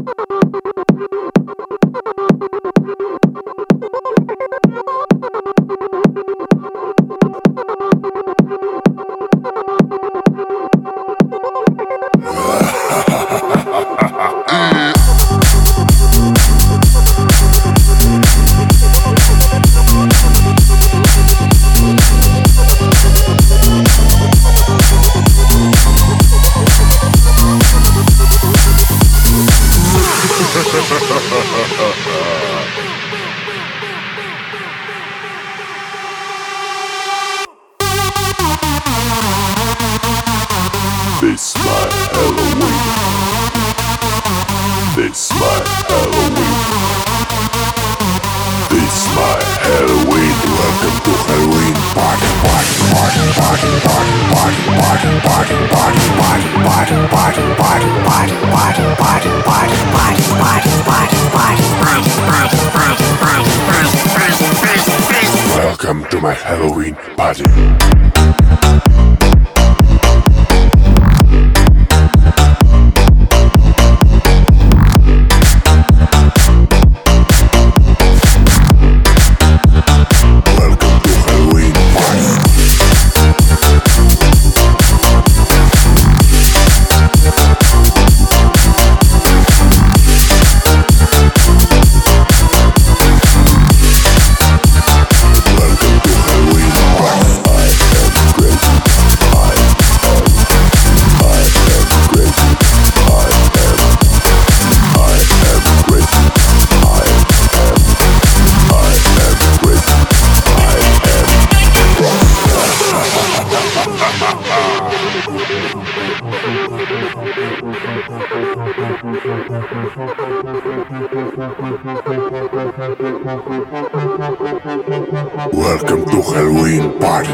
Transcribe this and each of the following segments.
This my Halloween. This my Halloween. This my Halloween. Welcome to Halloween party, party, party, party, party, party, party, party, party, party, party, party, party, party, party, party, party, party, party, party. Welcome to my Halloween party. Welcome to Halloween party.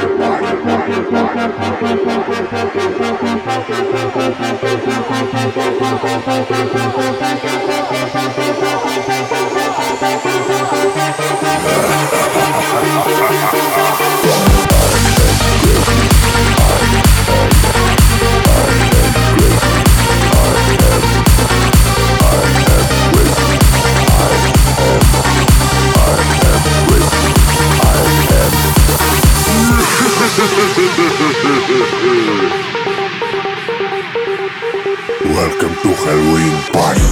Welcome to Halloween party.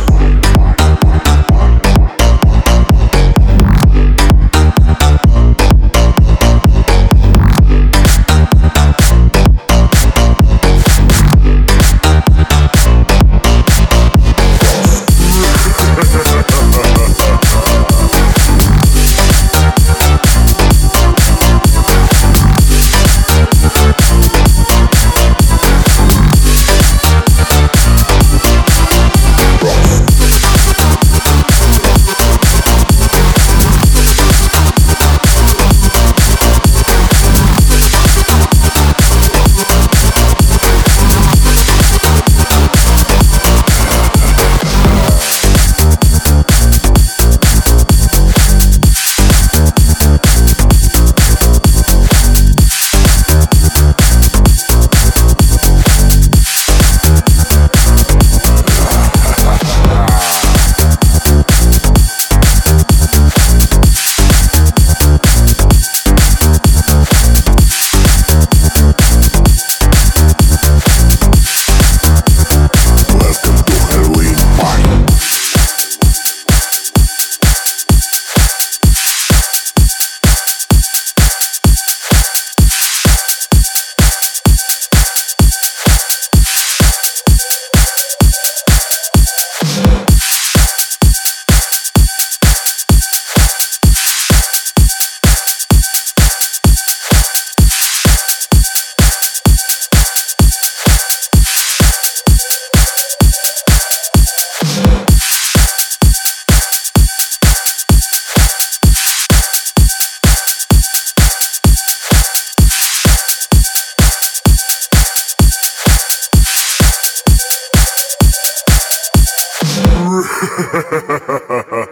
Ha ha ha ha ha.